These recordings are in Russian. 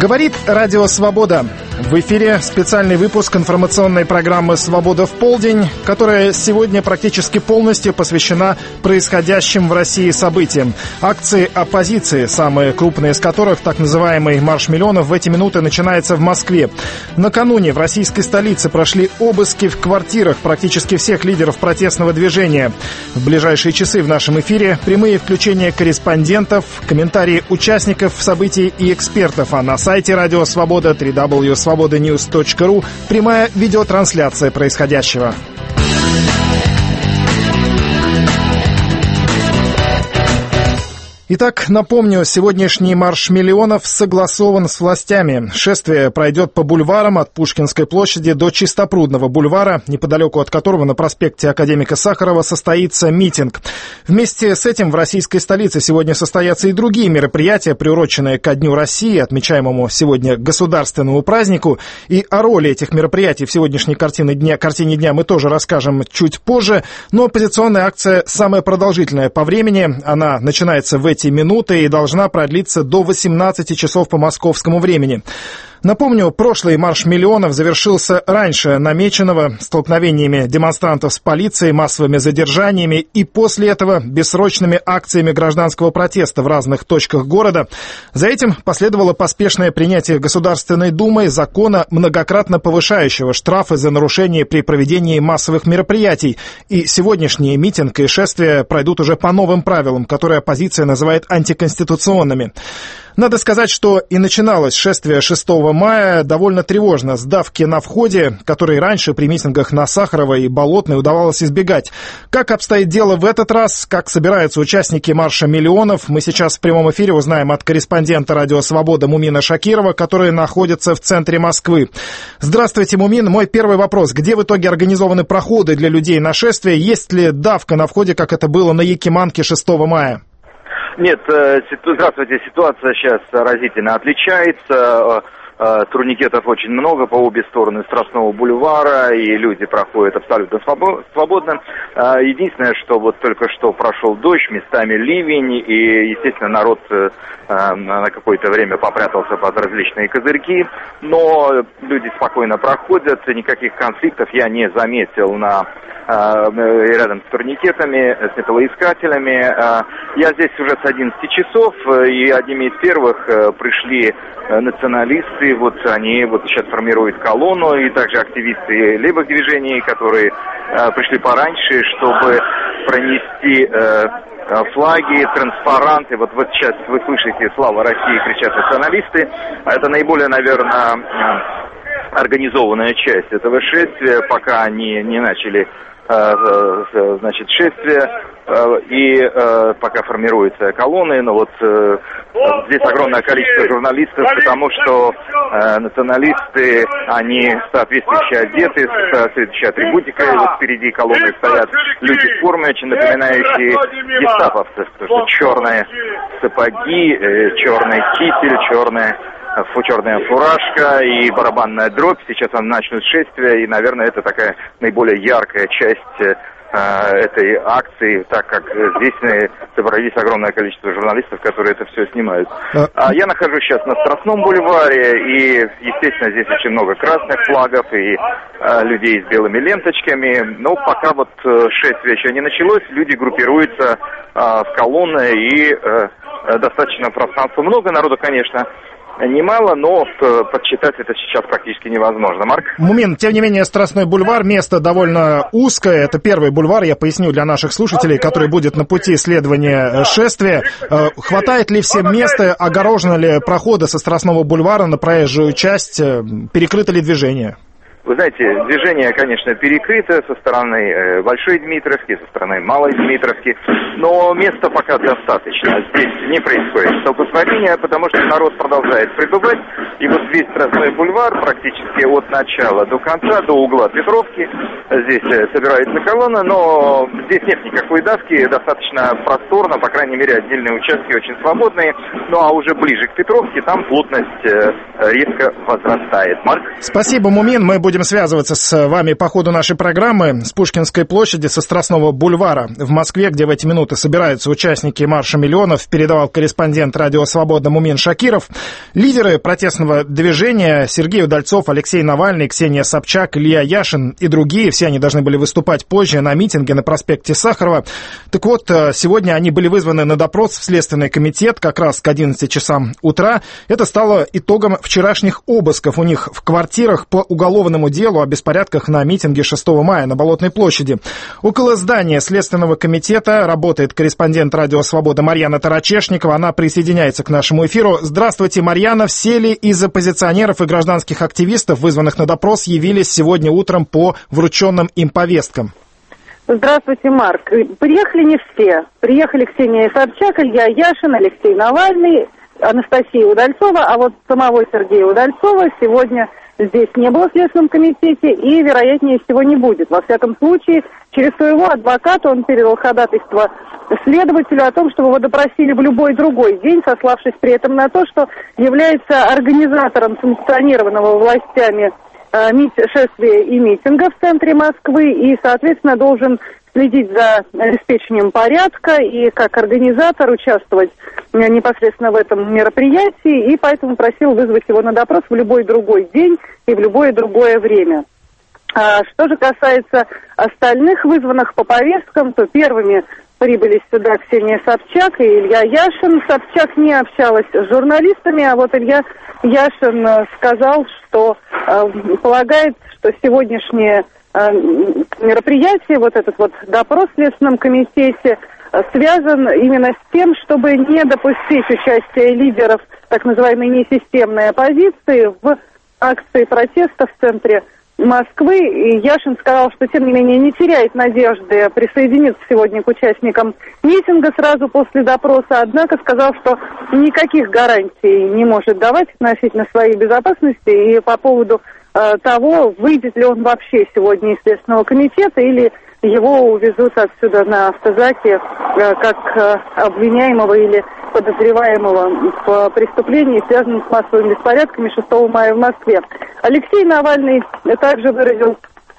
Говорит Радио Свобода. В эфире специальный выпуск информационной программы «Свобода в полдень», которая сегодня практически полностью посвящена происходящим в России событиям. Акции оппозиции, самые крупные из которых, так называемый «Марш миллионов», в эти минуты начинается в Москве. Накануне в российской столице прошли обыски в квартирах практически всех лидеров протестного движения. В ближайшие часы в нашем эфире прямые включения корреспондентов, комментарии участников событий и экспертов, а на сайте Радио Свобода www.svobodanews.ru прямая видеотрансляция происходящего. Итак, напомню, сегодняшний марш миллионов согласован с властями. Шествие пройдет по бульварам от Пушкинской площади до Чистопрудного бульвара, неподалеку от которого на проспекте Академика Сахарова состоится митинг. Вместе с этим в российской столице сегодня состоятся и другие мероприятия, приуроченные ко Дню России, отмечаемому сегодня государственному празднику. И о роли этих мероприятий в сегодняшней картине дня мы тоже расскажем чуть позже. Но оппозиционная акция самая продолжительная по времени. Она начинается в эти минуты и должна продлиться до 18 часов по московскому времени. Напомню, прошлый марш миллионов завершился раньше намеченного столкновениями демонстрантов с полицией, массовыми задержаниями и после этого бессрочными акциями гражданского протеста в разных точках города. За этим последовало поспешное принятие Государственной Думой закона, многократно повышающего штрафы за нарушение при проведении массовых мероприятий. И сегодняшние митинг и шествия пройдут уже по новым правилам, которые оппозиция называет антиконституционными. Надо сказать, что и начиналось шествие 6 мая довольно тревожно, с давки на входе, которые раньше при митингах на Сахарова и Болотной удавалось избегать. Как обстоит дело в этот раз, как собираются участники марша миллионов, мы сейчас в прямом эфире узнаем от корреспондента Радио Свобода Мумина Шакирова, который находится в центре Москвы. Здравствуйте, Мумин. Мой первый вопрос. Где в итоге организованы проходы для людей на шествие? Есть ли давка на входе, как это было на Якиманке 6 мая? Нет, здравствуйте, ситуация сейчас разительно отличается. Турникетов очень много по обе стороны Страстного бульвара, и люди проходят абсолютно свободно. Единственное, что вот только что прошел дождь, местами ливень, и, естественно, народ на какое-то время попрятался под различные козырьки, но люди спокойно проходят, никаких конфликтов я не заметил рядом с турникетами, с металлоискателями. Я здесь уже с 11 часов, и одними из первых пришли националисты, вот они вот сейчас формируют колонну, и также активисты левых движений, которые пришли пораньше, чтобы пронести флаги, транспаранты. Вот сейчас вы слышите «Слава России!» кричат националисты. Это наиболее, наверное, организованная часть этого шествия, пока они не начали шествие, и пока формируются колонны, но вот здесь огромное количество журналистов, потому что националисты, они соответствующе одеты, с соответствующей атрибутикой, вот впереди колонны стоят люди в форме, очень напоминающие гестаповцев, потому что черные сапоги, черный китель, черная фуражка и барабанная дробь. Сейчас они начнут шествие, и, наверное, это такая наиболее яркая часть этой акции, так как здесь собрались огромное количество журналистов, которые это все снимают. Я нахожусь сейчас на Страстном бульваре, и, естественно, здесь очень много красных флагов и людей с белыми ленточками. Но пока вот шествие еще не началось, люди группируются в колонны, и достаточно пространства много, народу, конечно, немало, но подсчитать это сейчас практически невозможно. Марк? Мумин, тем не менее, Страстной бульвар, место довольно узкое. Это первый бульвар, я поясню для наших слушателей, который будет на пути следования шествия. Хватает ли всем места, огорожены ли проходы со Страстного бульвара на проезжую часть, перекрыто ли движение? Вы знаете, движение, конечно, перекрыто со стороны Большой Дмитровки, со стороны Малой Дмитровки, но места пока достаточно. Здесь не происходит столкновения, потому что народ продолжает прибывать, и вот весь Страстной бульвар практически от начала до конца, до угла Петровки, здесь собирается колонна, но здесь нет никакой давки, достаточно просторно, по крайней мере, отдельные участки очень свободные, ну а уже ближе к Петровке там плотность резко возрастает. Марк? Спасибо, Мумин, мы будем будем связываться с вами по ходу нашей программы с Пушкинской площади, со Страстного бульвара в Москве, где в эти минуты собираются участники марша миллионов, передавал корреспондент «Радио Свобода» Мумин Шакиров. Лидеры протестного движения Сергей Удальцов, Алексей Навальный, Ксения Собчак, Илья Яшин и другие, все они должны были выступать позже на митинге на проспекте Сахарова. Так вот, сегодня они были вызваны на допрос в Следственный комитет как раз к 11 часам утра. Это стало итогом вчерашних обысков у них в квартирах по уголовному делу о беспорядках на митинге 6 мая на Болотной площади. Около здания Следственного комитета работает корреспондент «Радио Свобода» Марьяна Тарачешникова. Она присоединяется к нашему эфиру. Здравствуйте, Марьяна. Все ли из оппозиционеров и гражданских активистов, вызванных на допрос, явились сегодня утром по врученным им повесткам? Здравствуйте, Марк. Приехали не все. Приехали Ксения Собчак, Илья Яшин, Алексей Навальный, Анастасия Удальцова, а вот самого Сергея Удальцова сегодня здесь не было в Следственном комитете и, вероятнее всего, не будет. Во всяком случае, через своего адвоката он передал ходатайство следователю о том, чтобы его допросили в любой другой день, сославшись при этом на то, что является организатором санкционированного властями шествия и митинга в центре Москвы и, соответственно, должен следить за обеспечением порядка и как организатор участвовать непосредственно в этом мероприятии, и поэтому просил вызвать его на допрос в любой другой день и в любое другое время. Что же касается остальных вызванных по повесткам, то первыми прибыли сюда Ксения Собчак и Илья Яшин. Собчак не общалась с журналистами, а вот Илья Яшин сказал, что полагает, что сегодняшнее мероприятие, вот этот вот допрос в Следственном комитете, связан именно с тем, чтобы не допустить участия лидеров так называемой несистемной оппозиции в акции протеста в центре Москвы. И Яшин сказал, что, тем не менее, не теряет надежды присоединиться сегодня к участникам митинга сразу после допроса, однако сказал, что никаких гарантий не может давать относительно своей безопасности и по поводу того, выйдет ли он вообще сегодня из Следственного комитета или его увезут отсюда на автозаке как обвиняемого или подозреваемого в преступлении, связанном с массовыми беспорядками 6 мая в Москве. Алексей Навальный также выразил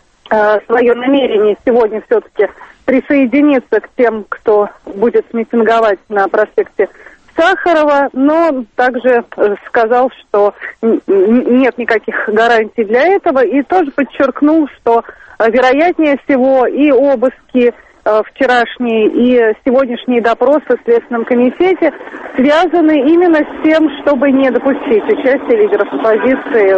свое намерение сегодня все-таки присоединиться к тем, кто будет митинговать на проспекте Сахарова, но также сказал, что нет никаких гарантий для этого, и тоже подчеркнул, что вероятнее всего и обыски вчерашние, и сегодняшние допросы в Следственном комитете связаны именно с тем, чтобы не допустить участия лидеров оппозиции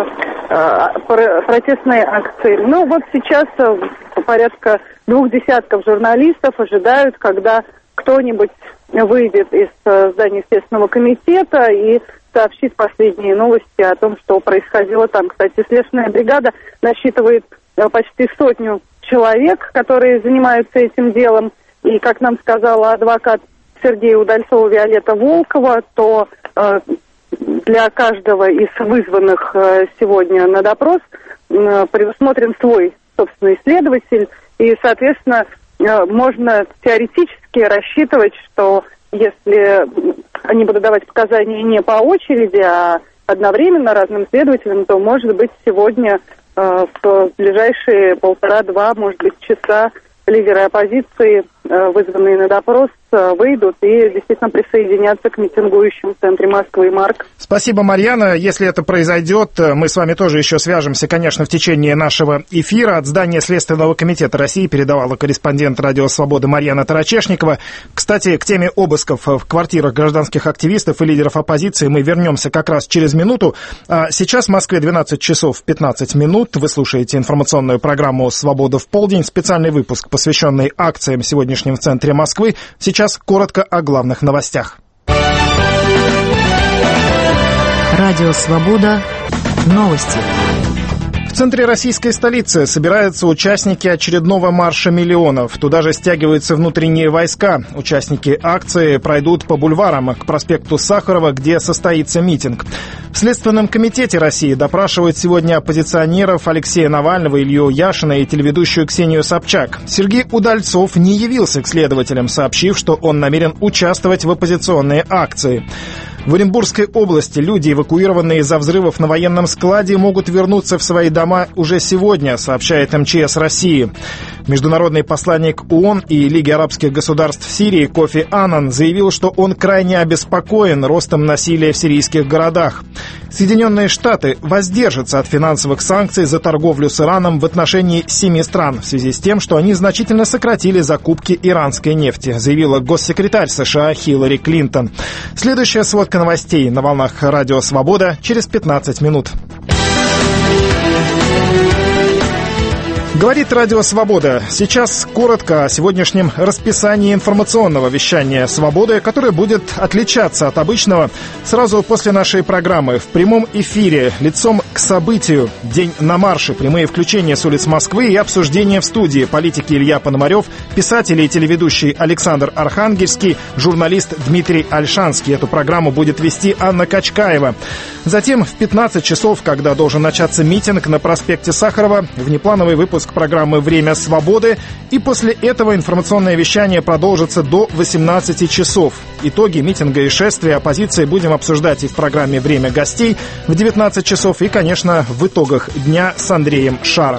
в протестной акции. Ну вот сейчас порядка 20 журналистов ожидают, когда кто-нибудь выйдет из здания Следственного комитета и сообщит последние новости о том, что происходило там. Кстати, следственная бригада насчитывает почти 100 человек, которые занимаются этим делом. И, как нам сказала адвокат Сергея Удальцова Виолетта Волкова, то для каждого из вызванных сегодня на допрос предусмотрен свой собственный следователь. И, соответственно, можно теоретически рассчитывать, что если они будут давать показания не по очереди, а одновременно разным следователям, то, может быть, сегодня в ближайшие 1,5-2, может быть, часа лидеры оппозиции, вызванные на допрос, выйдут и действительно присоединятся к митингующим в центре Москвы. Марк. Спасибо, Марьяна. Если это произойдет, мы с вами тоже еще свяжемся, конечно, в течение нашего эфира. От здания Следственного комитета России передавала корреспондент «Радио Свобода» Марьяна Тарачешникова. Кстати, к теме обысков в квартирах гражданских активистов и лидеров оппозиции мы вернемся как раз через минуту. А сейчас в Москве 12 часов 15 минут. Вы слушаете информационную программу «Свобода в полдень». Специальный выпуск, посвященный акциям сегодняшним в центре Москвы. Сейчас коротко о главных новостях. Радио «Свобода». Новости. В центре российской столицы собираются участники очередного марша миллионов. Туда же стягиваются внутренние войска. Участники акции пройдут по бульварам к проспекту Сахарова, где состоится митинг. В Следственном комитете России допрашивают сегодня оппозиционеров Алексея Навального, Илью Яшина и телеведущую Ксению Собчак. Сергей Удальцов не явился к следователям, сообщив, что он намерен участвовать в оппозиционной акции. В Оренбургской области люди, эвакуированные из-за взрывов на военном складе, могут вернуться в свои дома уже сегодня, сообщает МЧС России. Международный посланник ООН и Лиги арабских государств в Сирии Кофи Аннан заявил, что он крайне обеспокоен ростом насилия в сирийских городах. Соединенные Штаты воздержатся от финансовых санкций за торговлю с Ираном в отношении 7 стран в связи с тем, что они значительно сократили закупки иранской нефти, заявила госсекретарь США Хиллари Клинтон. Следующая сводка новостей на волнах Радио Свобода через 15 минут. Говорит Радио Свобода. Сейчас коротко о сегодняшнем расписании информационного вещания «Свободы», которое будет отличаться от обычного сразу после нашей программы. В прямом эфире «Лицом к событию», «День на марше», прямые включения с улиц Москвы и обсуждения в студии. Политики Илья Пономарев, писатель и телеведущий Александр Архангельский, журналист Дмитрий Ольшанский. Эту программу будет вести Анна Качкаева. Затем в 15 часов, когда должен начаться митинг на проспекте Сахарова, внеплановый выпуск программы «Время свободы». И после этого информационное вещание продолжится до 18 часов. Итоги митинга и шествия оппозиции будем обсуждать и в программе «Время гостей» в 19 часов, и, конечно, в итогах дня с Андреем Шаром.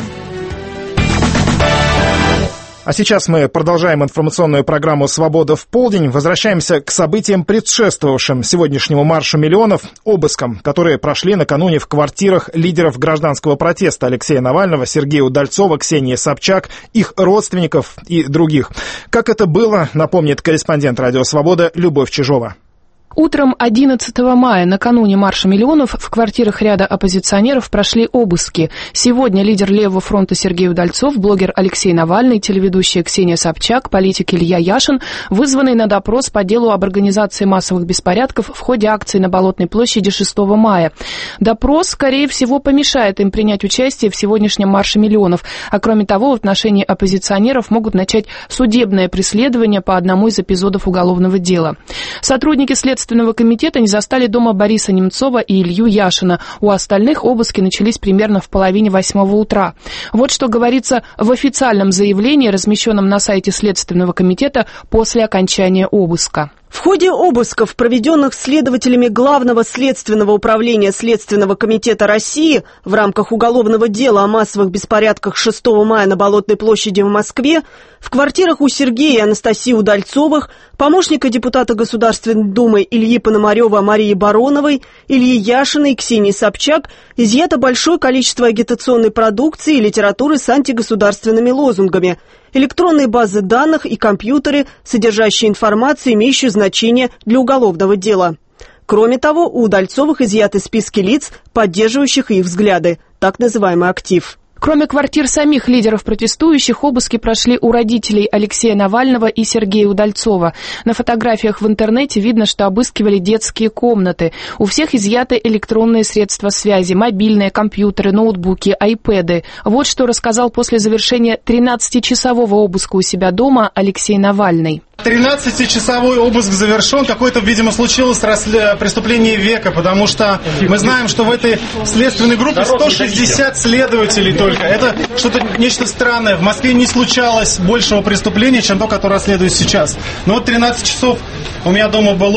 А сейчас мы продолжаем информационную программу «Свобода в полдень». Возвращаемся к событиям, предшествовавшим сегодняшнему маршу миллионов, обыскам, которые прошли накануне в квартирах лидеров гражданского протеста Алексея Навального, Сергея Удальцова, Ксении Собчак, их родственников и других. Как это было, напомнит корреспондент «Радио Свобода» Любовь Чижова. Утром 11 мая, накануне марша миллионов, в квартирах ряда оппозиционеров прошли обыски. Сегодня лидер Левого фронта Сергей Удальцов, блогер Алексей Навальный, телеведущая Ксения Собчак, политик Илья Яшин вызваны на допрос по делу об организации массовых беспорядков в ходе акции на Болотной площади 6 мая. Допрос, скорее всего, помешает им принять участие в сегодняшнем марше миллионов. А кроме того, в отношении оппозиционеров могут начать судебное преследование по одному из эпизодов уголовного дела. Сотрудники Следственного комитета не застали дома Бориса Немцова и Илью Яшина. У остальных обыски начались примерно в половине 8 утра. Вот что говорится в официальном заявлении, размещенном на сайте Следственного комитета после окончания обыска. В ходе обысков, проведенных следователями Главного следственного управления Следственного комитета России в рамках уголовного дела о массовых беспорядках 6 мая на Болотной площади в Москве, в квартирах у Сергея и Анастасии Удальцовых, помощника депутата Государственной Думы Ильи Пономарева Марии Бароновой, Ильи Яшина и Ксении Собчак изъято большое количество агитационной продукции и литературы с антигосударственными лозунгами, электронные базы данных и компьютеры, содержащие информацию, имеющую значение для уголовного дела. Кроме того, у Удальцовых изъяты списки лиц, поддерживающих их взгляды, так называемый актив. Кроме квартир самих лидеров протестующих, обыски прошли у родителей Алексея Навального и Сергея Удальцова. На фотографиях в интернете видно, что обыскивали детские комнаты. У всех изъяты электронные средства связи, мобильные, компьютеры, ноутбуки, айпэды. Вот что рассказал после завершения 13-часового обыска у себя дома Алексей Навальный. 13-часовой обыск завершен. Какое-то, видимо, случилось преступление века, потому что мы знаем, что в этой следственной группе 160 следователей только. Это что-то, нечто странное. В Москве не случалось большего преступления, чем то, которое расследуют сейчас. Но вот 13 часов у меня дома был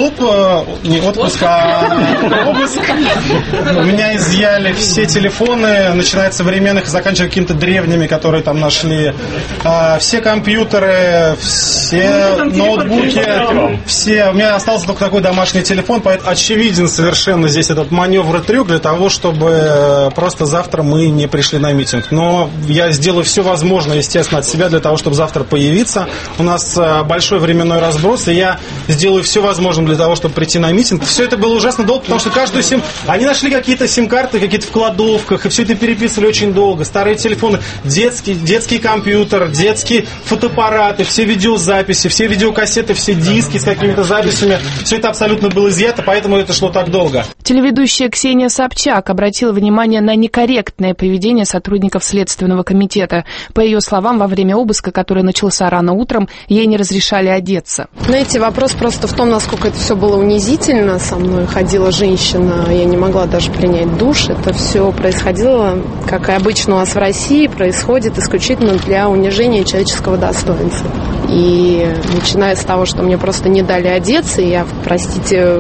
не отпуск, а обыск. У меня изъяли все телефоны, начиная от современных и заканчивая какими-то древними, которые там нашли. Все компьютеры, все ноутбуки, все. У меня остался только такой домашний телефон, поэтому очевиден совершенно здесь этот маневр и трюк для того, чтобы просто завтра мы не пришли на митинг. Но я сделаю все возможное, естественно, от себя для того, чтобы завтра появиться. У нас большой временной разброс, и я сделаю все возможное для того, чтобы прийти на митинг. Все это было ужасно долго, потому что каждую они нашли какие-то сим-карты, какие-то в кладовках, и все это переписывали очень долго. Старые телефоны, детский компьютер, детские фотоаппараты, все видеозаписи, все видеокассеты, все диски с какими-то записями. Все это абсолютно было изъято, поэтому это шло так долго. Телеведущая Ксения Собчак обратила внимание на некорректное поведение сотрудников Следственного комитета. По ее словам, во время обыска, который начался рано утром, ей не разрешали одеться. Знаете, вопрос просто в том, насколько это все было унизительно. Со мной ходила женщина, я не могла даже принять душ. Это все происходило, как и обычно у нас в России, происходит исключительно для унижения человеческого достоинства. И начиная с того, что мне просто не дали одеться, я, простите, в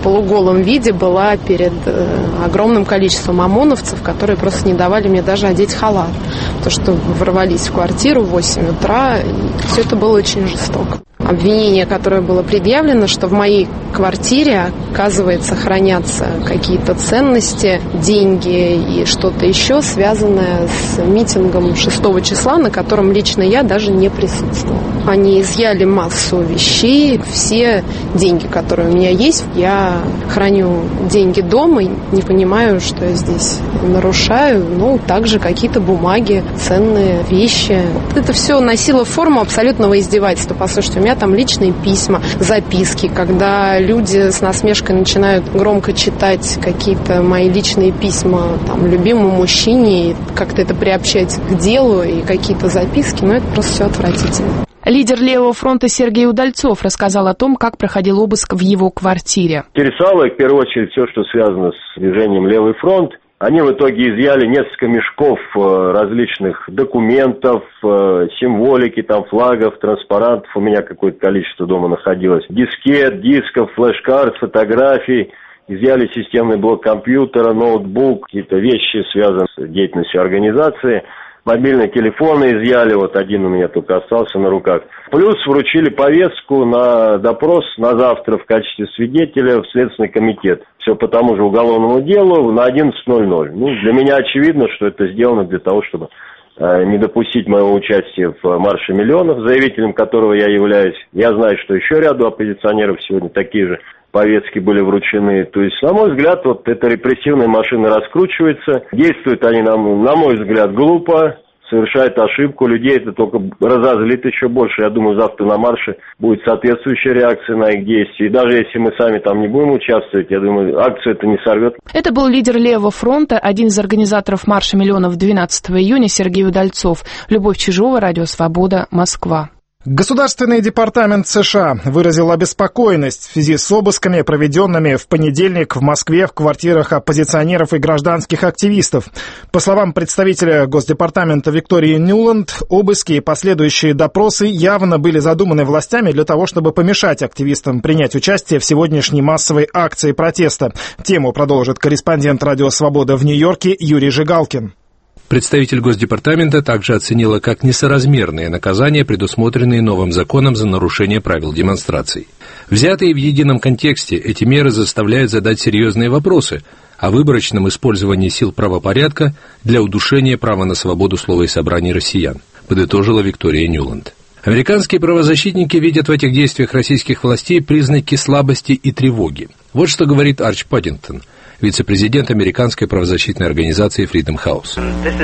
полуголом виде была перед огромным количеством ОМОНовцев, которые просто не давали мне даже одеть халат. То, что ворвались в квартиру в 8 утра, и все это было очень жестоко. Обвинение, которое было предъявлено, что в моей квартире, оказывается, хранятся какие-то ценности, деньги и что-то еще, связанное с митингом 6 числа, на котором лично я даже не присутствовала. Они изъяли массу вещей, все деньги, которые у меня есть, я храню деньги дома, и не понимаю, что я здесь нарушаю, также какие-то бумаги, ценные вещи. Это все носило форму абсолютного издевательства. Послушайте, у меня там личные письма, записки, когда люди с насмешкой начинают громко читать какие-то мои личные письма любимому мужчине, и как-то это приобщать к делу, и какие-то записки, это просто все отвратительно. Лидер Левого фронта Сергей Удальцов рассказал о том, как проходил обыск в его квартире. Интересовало, в первую очередь, все, что связано с движением «Левый фронт». Они в итоге изъяли несколько мешков различных документов, символики, флагов, транспарантов. У меня какое-то количество дома находилось. Дискет, дисков, флеш-карт, фотографий. Изъяли системный блок компьютера, ноутбук, какие-то вещи, связанные с деятельностью организации. Мобильные телефоны изъяли, один у меня только остался на руках. Плюс вручили повестку на допрос на завтра в качестве свидетеля в Следственный комитет. Все по тому же уголовному делу на 11:00. Для меня очевидно, что это сделано для того, чтобы не допустить моего участия в марше миллионов, заявителем которого я являюсь. Я знаю, что еще ряду оппозиционеров сегодня такие же повестки были вручены. То есть, на мой взгляд, эта репрессивная машина раскручивается. Действуют они, на мой взгляд, глупо, совершают ошибку. Людей это только разозлит еще больше. Я думаю, завтра на марше будет соответствующая реакция на их действия. И даже если мы сами там не будем участвовать, я думаю, акцию это не сорвет. Это был лидер Левого фронта, один из организаторов марша миллионов 12 июня Сергей Удальцов. Любовь Чижова, Радио Свобода, Москва. Государственный департамент США выразил обеспокоенность в связи с обысками, проведенными в понедельник в Москве в квартирах оппозиционеров и гражданских активистов. По словам представителя Госдепартамента Виктории Ньюланд, обыски и последующие допросы явно были задуманы властями для того, чтобы помешать активистам принять участие в сегодняшней массовой акции протеста. Тему продолжит корреспондент Радио Свобода в Нью-Йорке Юрий Жигалкин. Представитель Госдепартамента также оценила как несоразмерные наказания, предусмотренные новым законом за нарушение правил демонстраций. Взятые в едином контексте, эти меры заставляют задать серьезные вопросы о выборочном использовании сил правопорядка для удушения права на свободу слова и собраний россиян, подытожила Виктория Ньюланд. Американские правозащитники видят в этих действиях российских властей признаки слабости и тревоги. Вот что говорит Арч Паддингтон, вице-президент американской правозащитной организации Freedom House.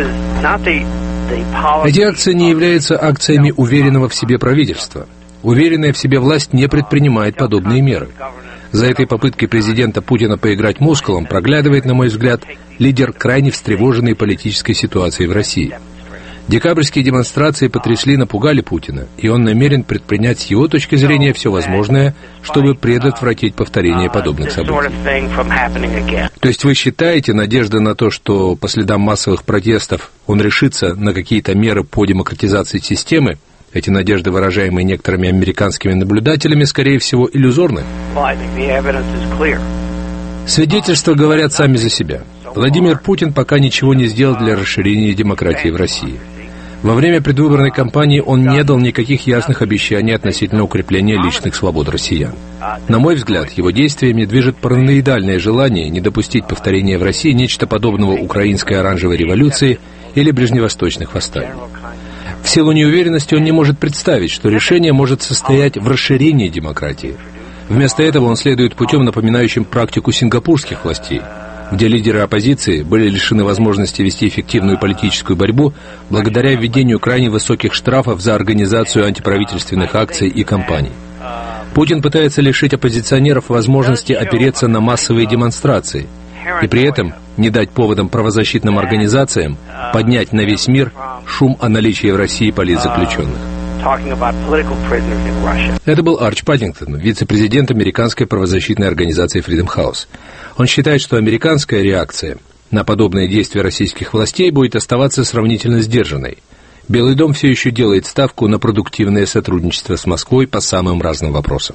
Эти акции не являются акциями уверенного в себе правительства. Уверенная в себе власть не предпринимает подобные меры. За этой попыткой президента Путина поиграть мускулом проглядывает, на мой взгляд, лидер крайне встревоженной политической ситуации в России. Декабрьские демонстрации потрясли и напугали Путина, и он намерен предпринять с его точки зрения все возможное, чтобы предотвратить повторение подобных событий. То есть вы считаете, надежда на то, что по следам массовых протестов он решится на какие-то меры по демократизации системы, эти надежды, выражаемые некоторыми американскими наблюдателями, скорее всего, иллюзорны? Свидетельства говорят сами за себя. Владимир Путин пока ничего не сделал для расширения демократии в России. Во время предвыборной кампании он не дал никаких ясных обещаний относительно укрепления личных свобод россиян. На мой взгляд, его действиями движет параноидальное желание не допустить повторения в России нечто подобного украинской оранжевой революции или ближневосточных восстаний. В силу неуверенности он не может представить, что решение может состоять в расширении демократии. Вместо этого он следует путем, напоминающим практику сингапурских властей, где лидеры оппозиции были лишены возможности вести эффективную политическую борьбу благодаря введению крайне высоких штрафов за организацию антиправительственных акций и кампаний. Путин пытается лишить оппозиционеров возможности опереться на массовые демонстрации и при этом не дать поводам правозащитным организациям поднять на весь мир шум о наличии в России политзаключенных. Это был Арч Паддингтон, вице-президент американской правозащитной организации Freedom House. Он считает, что американская реакция на подобные действия российских властей будет оставаться сравнительно сдержанной. Белый дом все еще делает ставку на продуктивное сотрудничество с Москвой по самым разным вопросам.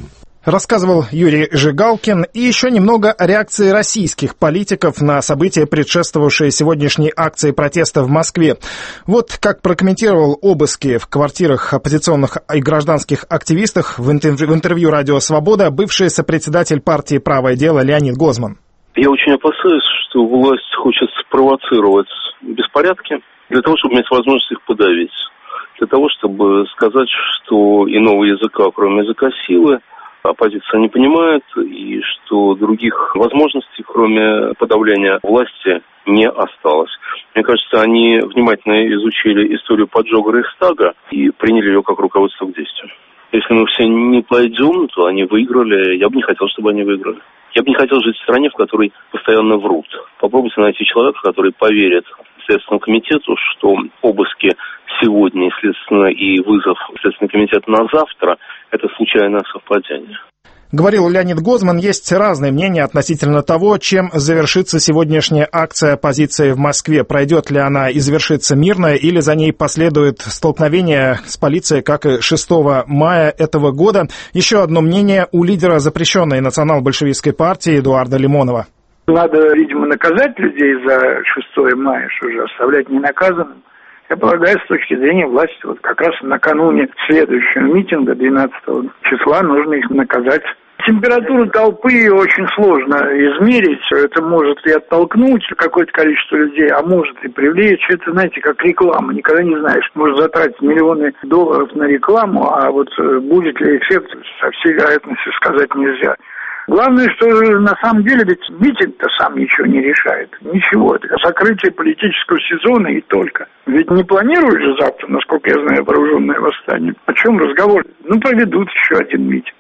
Рассказывал Юрий Жигалкин. И еще немного о реакции российских политиков на события, предшествовавшие сегодняшней акции протеста в Москве. Вот как прокомментировал обыски в квартирах оппозиционных и гражданских активистов в интервью «Радио Свобода» бывший сопредседатель партии «Правое дело» Леонид Гозман. Я очень опасаюсь, что власть хочет спровоцировать беспорядки для того, чтобы иметь возможность их подавить. Для того, чтобы сказать, что иного языка, кроме языка силы, оппозиция не понимает, и что других возможностей, кроме подавления власти, не осталось. Мне кажется, они внимательно изучили историю поджога Рейхстага и приняли ее как руководство к действию. Если мы все не пойдем, то они выиграли. Я бы не хотел, чтобы они выиграли. Я бы не хотел жить в стране, в которой постоянно врут. Попробуйте найти человека, который поверит Следственному комитету, что обыски сегодня, естественно, и вызов Следственный комитет на завтра – это случайное совпадение. Говорил Леонид Гозман. Есть разные мнения относительно того, чем завершится сегодняшняя акция оппозиции в Москве. Пройдет ли она и завершится мирно, или за ней последует столкновение с полицией, как и 6 мая этого года. Еще одно мнение у лидера запрещенной национал-большевистской партии Эдуарда Лимонова. Надо, видимо, наказать людей за 6 мая, что же оставлять ненаказанным. Я полагаю, с точки зрения власти, вот как раз накануне следующего митинга, 12 числа, нужно их наказать. Температуру толпы очень сложно измерить. Это может и оттолкнуть какое-то количество людей, а может и привлечь. Это, знаете, как реклама. Никогда не знаешь. Можно затратить миллионы долларов на рекламу, а вот будет ли эффект, со всей вероятностью сказать нельзя. Главное, что на самом деле ведь митинг-то сам ничего не решает. Ничего. Это закрытие политического сезона и только. Ведь не планируют же завтра, насколько я знаю, вооруженное восстание. О чем разговор? Ну, проведут еще один митинг.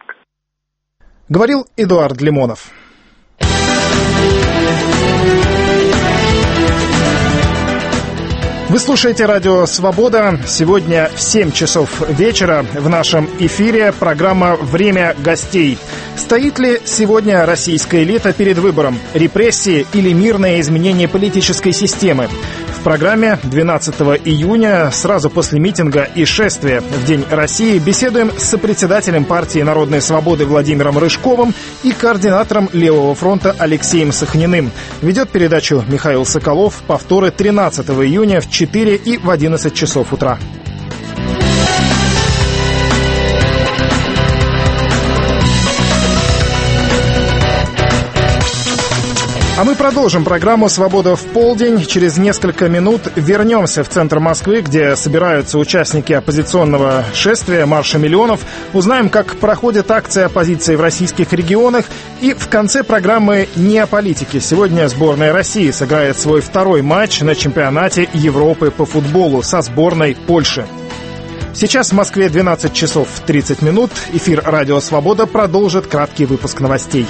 Говорил Эдуард Лимонов. Вы слушаете «Радио Свобода». Сегодня в 7 часов вечера в нашем эфире программа «Время гостей». Стоит ли сегодня российская элита перед выбором? Репрессии или мирное изменение политической системы? В программе 12 июня, сразу после митинга и шествия в День России, беседуем с сопредседателем партии «Народной свободы» Владимиром Рыжковым и координатором Левого фронта Алексеем Сахниным. Ведет передачу Михаил Соколов. Повторы 13 июня в 4 и в 11 часов утра. А мы продолжим программу «Свобода в полдень». Через несколько минут вернемся в центр Москвы, где собираются участники оппозиционного шествия «Марша миллионов». Узнаем, как проходит акция оппозиции в российских регионах. И в конце программы не о политике. Сегодня сборная России сыграет свой второй матч на чемпионате Европы по футболу со сборной Польши. Сейчас в Москве 12 часов 30 минут. Эфир «Радио Свобода» продолжит краткий выпуск новостей.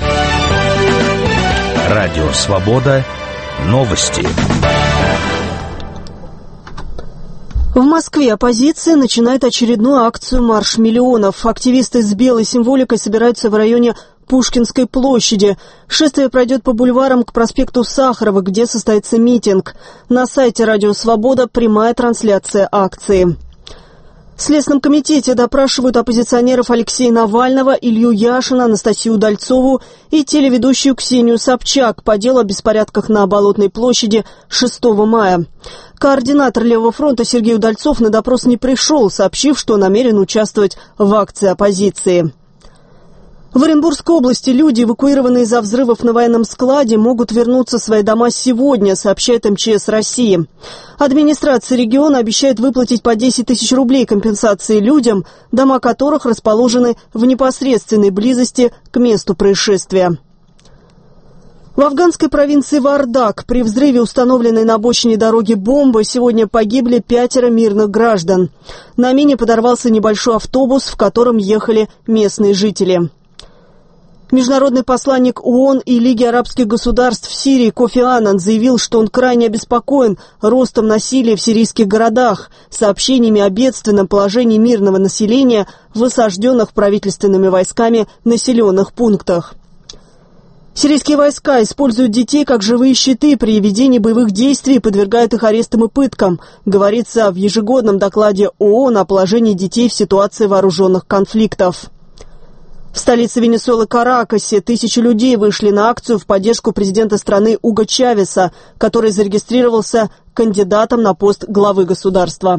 Радио Свобода. Новости. В Москве оппозиция начинает очередную акцию «Марш миллионов». Активисты с белой символикой собираются в районе Пушкинской площади. Шествие пройдет по бульварам к проспекту Сахарова, где состоится митинг. На сайте «Радио Свобода» прямая трансляция акции. В Следственном комитете допрашивают оппозиционеров Алексея Навального, Илью Яшина, Анастасию Удальцову и телеведущую Ксению Собчак по делу о беспорядках на Болотной площади 6 мая. Координатор Левого фронта Сергей Удальцов на допрос не пришел, сообщив, что намерен участвовать в акции оппозиции. В Оренбургской области люди, эвакуированные из-за взрывов на военном складе, могут вернуться в свои дома сегодня, сообщает МЧС России. Администрация региона обещает выплатить по 10 тысяч рублей компенсации людям, дома которых расположены в непосредственной близости к месту происшествия. В афганской провинции Вардак при взрыве, установленной на обочине дороги бомбы, сегодня погибли 5 мирных граждан. На мине подорвался небольшой автобус, в котором ехали местные жители. Международный посланник ООН и Лиги арабских государств в Сирии Кофи Аннан заявил, что он крайне обеспокоен ростом насилия в сирийских городах, сообщениями о бедственном положении мирного населения в осажденных правительственными войсками населенных пунктах. Сирийские войска используют детей как живые щиты при ведении боевых действий и подвергают их арестам и пыткам, говорится в ежегодном докладе ООН о положении детей в ситуации вооруженных конфликтов. В столице Венесуэлы Каракасе тысячи людей вышли на акцию в поддержку президента страны Уго Чавеса, который зарегистрировался кандидатом на пост главы государства.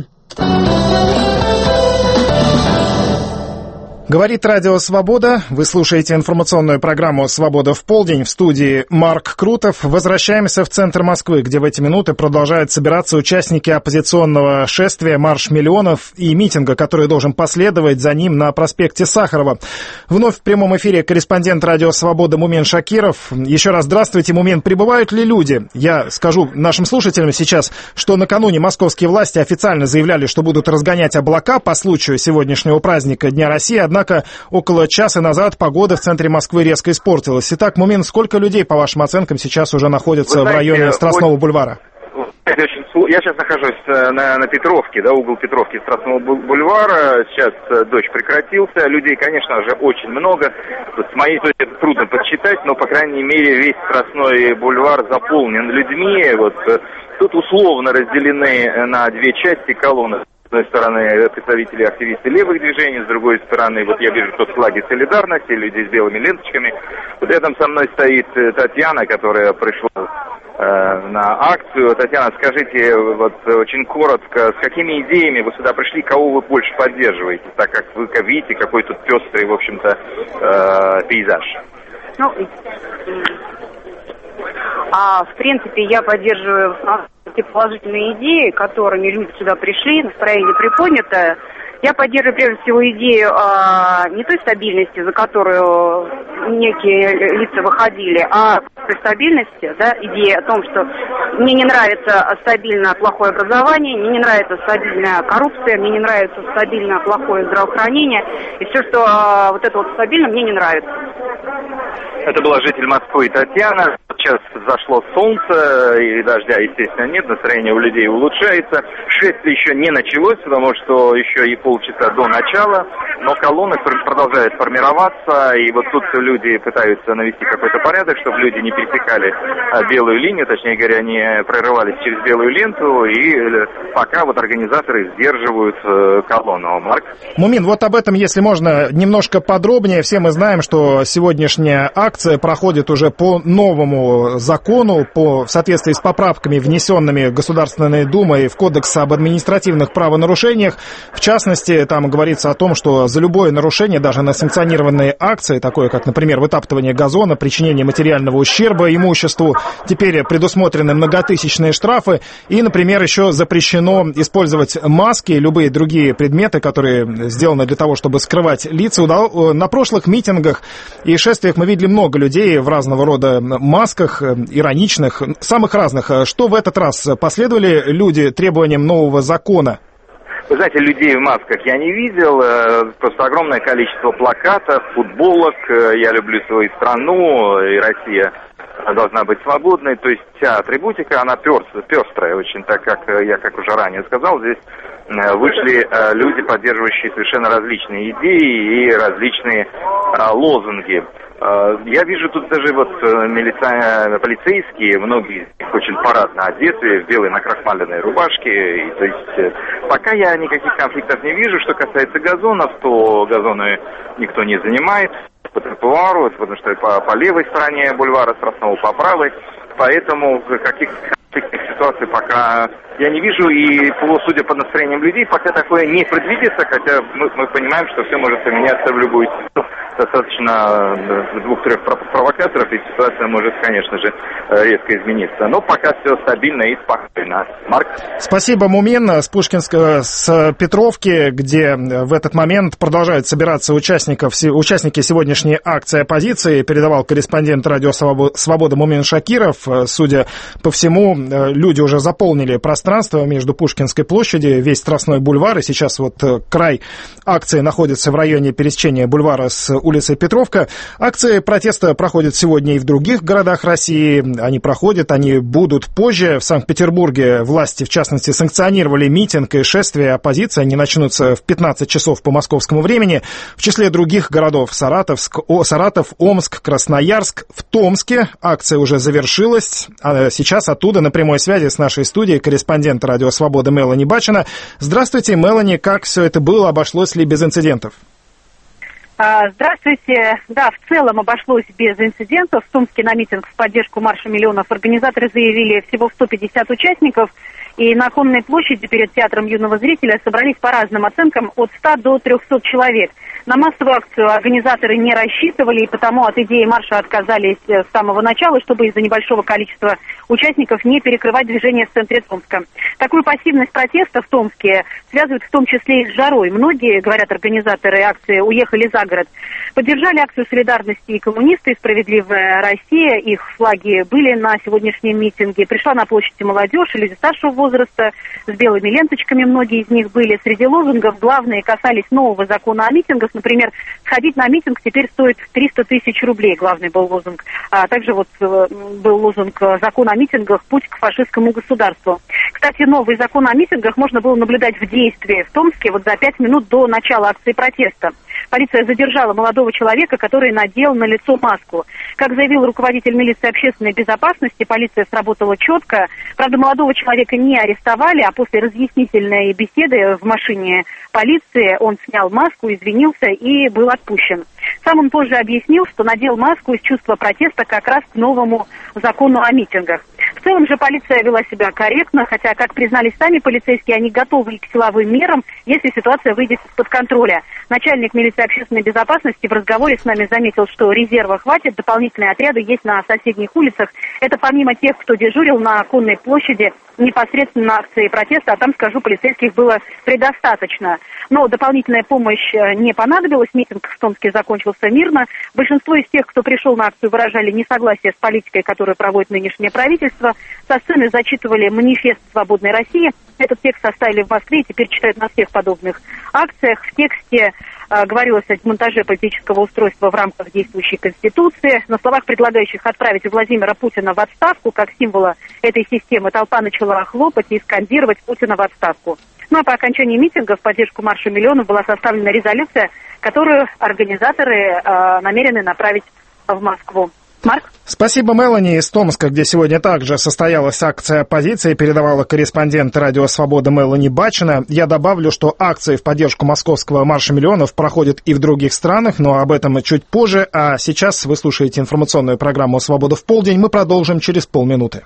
Говорит Радио Свобода. Вы слушаете информационную программу «Свобода в полдень». В студии Марк Крутов. Возвращаемся в центр Москвы, где в эти минуты продолжают собираться участники оппозиционного шествия «Марш миллионов» и митинга, который должен последовать за ним на проспекте Сахарова. Вновь в прямом эфире корреспондент Радио Свобода Мумен Шакиров. Еще раз здравствуйте, Мумен. Прибывают ли люди? Я скажу нашим слушателям сейчас, что накануне московские власти официально заявляли, что будут разгонять облака по случаю сегодняшнего праздника Дня России. Однако около часа назад погода в центре Москвы резко испортилась. Итак, Мумин, сколько людей, по вашим оценкам, сейчас уже находится в районе Страстного бульвара? Я сейчас нахожусь на Петровке, угол Петровки Страстного бульвара. Сейчас дождь прекратился. Людей, конечно же, очень много. С моей точки зрения трудно подсчитать, но, по крайней мере, весь Страстной бульвар заполнен людьми. Тут условно разделены на две части колонны. С одной стороны, представители активисты левых движений, с другой стороны, я вижу тот флаги солидарности, люди с белыми ленточками. Рядом со мной стоит Татьяна, которая пришла на акцию. Татьяна, скажите очень коротко, с какими идеями вы сюда пришли, кого вы больше поддерживаете, так как вы видите, какой тут пестрый, в общем-то, пейзаж? В принципе, я поддерживаю те положительные идеи, которыми люди сюда пришли, настроение приподнятое. Я поддерживаю прежде всего идею не той стабильности, за которую некие лица выходили, а той стабильности, идея о том, что мне не нравится стабильно плохое образование, мне не нравится стабильная коррупция, мне не нравится стабильно плохое здравоохранение, и все, что это стабильно, мне не нравится. Это была житель Москвы Татьяна. Сейчас зашло солнце, и дождя, естественно, нет, настроение у людей улучшается. Шествие еще не началось, потому что еще и полчаса до начала, но колонны продолжают формироваться, и тут люди пытаются навести какой-то порядок, чтобы люди не пересекали белую линию, точнее говоря, не прорывались через белую ленту, и пока организаторы сдерживают колонну. Марк? Мумин, об этом, если можно, немножко подробнее. Все мы знаем, что сегодняшняя акция проходит уже по новому закону, в соответствии с поправками, внесенными Государственной Думой в Кодекс об административных правонарушениях. В частности, там говорится о том, что за любое нарушение, даже на санкционированные акции, такое как, например, вытаптывание газона, причинение материального ущерба имуществу, теперь предусмотрены многотысячные штрафы. И, например, еще запрещено использовать маски и любые другие предметы, которые сделаны для того, чтобы скрывать лица. На прошлых митингах и шествиях мы видели много людей в разного рода масках, ироничных, самых разных. Что в этот раз? Последовали люди требованиям нового закона? Вы знаете, людей в масках я не видел, просто огромное количество плакатов, футболок, я люблю свою страну, и Россия должна быть свободной, то есть вся атрибутика, она пестрая очень, так как я, как уже ранее сказал, здесь вышли люди, поддерживающие совершенно различные идеи и различные лозунги. Я вижу тут даже полицейские, многие из них очень парадно одеты, в белой накрахмаленной рубашке. И, то есть пока я никаких конфликтов не вижу. Что касается газонов, то газоны никто не занимает по тротуару, потому что по левой стороне бульвара Страстного, по правой. Поэтому каких-то ситуаций пока я не вижу, и судя по настроениям людей, пока такое не предвидится, хотя мы понимаем, что все может поменяться в любую секунду. Достаточно 2-3 провокаторов, и ситуация может, конечно же, резко измениться. Но пока все стабильно и спокойно. Марк? Спасибо, Мумин. С Петровки, где в этот момент продолжают собираться участники сегодняшней акции оппозиции, передавал корреспондент Радио Свобода Мумен Шакиров. Судя по всему, люди уже заполнили пространство между Пушкинской площадью, весь Страстной бульвар, и сейчас край акции находится в районе пересечения бульвара с улицей Петровка. Акции протеста проходят сегодня и в других городах России. Они будут позже. В Санкт-Петербурге власти, в частности, санкционировали митинг и шествие оппозиции. Они начнутся в 15 часов по московскому времени. В числе других городов Саратов, Омск, Красноярск. В Томске акция уже завершилась. А сейчас оттуда на прямой связи с нашей студией корреспондент Радио Свобода Мелани Бачина. Здравствуйте, Мелани. Как все это было? Обошлось ли без инцидентов? Здравствуйте. Да, в целом обошлось без инцидентов. В Томске на митинг в поддержку марша миллионов организаторы заявили всего 150 участников. И на Конной площади перед театром юного зрителя собрались по разным оценкам от 100 до 300 человек. На массовую акцию организаторы не рассчитывали, и потому от идеи марша отказались с самого начала, чтобы из-за небольшого количества участников не перекрывать движение в центре Томска. Такую пассивность протеста в Томске связывают в том числе и с жарой. Многие, говорят организаторы акции, уехали за город. Поддержали акцию солидарности и коммунисты, и «Справедливая Россия». Их флаги были на сегодняшнем митинге. Пришла на площади молодежь, люди старшего возраста, с белыми ленточками многие из них были. Среди лозунгов главные касались нового закона о митингах. Например, сходить на митинг теперь стоит 300 тысяч рублей, главный был лозунг. А также вот был лозунг «Закон о митингах. Путь к фашистскому государству». Кстати, новый закон о митингах можно было наблюдать в действии в Томске вот за 5 минут до начала акции протеста. Полиция задержала молодого человека, который надел на лицо маску. Как заявил руководитель милиции общественной безопасности, полиция сработала четко. Правда, молодого человека не арестовали, а после разъяснительной беседы в машине полиции он снял маску, извинился и был отпущен. Сам он позже объяснил, что надел маску из чувства протеста как раз к новому закону о митингах. В целом же полиция вела себя корректно, хотя, как признались сами полицейские, они готовы к силовым мерам, если ситуация выйдет из-под контроля. Начальник милиции общественной безопасности в разговоре с нами заметил, что резерва хватит, дополнительные отряды есть на соседних улицах. Это помимо тех, кто дежурил на Конной площади непосредственно на акции протеста, а там, скажу, полицейских было предостаточно. Но дополнительная помощь не понадобилась, митинг в Томске закончился мирно. Большинство из тех, кто пришел на акцию, выражали несогласие с политикой, которую проводит нынешнее правительство. Со сцены зачитывали манифест «Свободной России». Этот текст составили в Москве и теперь читают на всех подобных акциях. В тексте говорилось о демонтаже политического устройства в рамках действующей Конституции. На словах, предлагающих отправить Владимира Путина в отставку, как символа этой системы, толпа начала хлопать и скандировать Путина в отставку. Ну а по окончании митинга в поддержку марша миллионов была составлена резолюция, которую организаторы намерены направить в Москву. Марк? Спасибо, Мелани из Томска, где сегодня также состоялась акция оппозиции, передавала корреспондент «Радио Свобода» Мелани Бачина. Я добавлю, что акции в поддержку московского марша миллионов проходят и в других странах, но об этом чуть позже. А сейчас вы слушаете информационную программу «Свобода в полдень». Мы продолжим через полминуты.